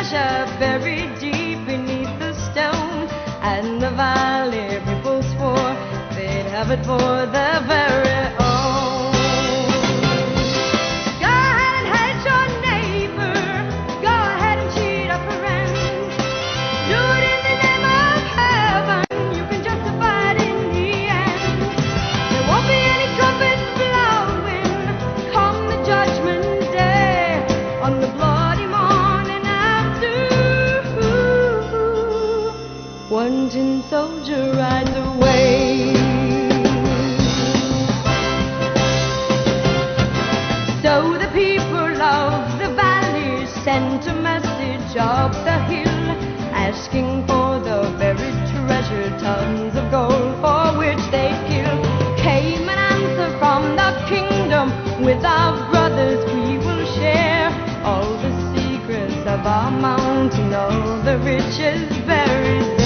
treasure buried deep beneath the stone, and the valley people swore they'd have it for their very own. Go ahead and hate your neighbor, go ahead and cheat a friend. Do it in the name of heaven, you can justify it in the end. There won't be any trumpets blowing come the judgment day, on the bloody morning after. One tin soldier rides away. So the people of the valley sent a message up the hill, asking for the buried treasure, tons of gold for which they'd kill. Came an answer from the kingdom, with our brothers we will share all the secrets of our mountain, all the riches buried there.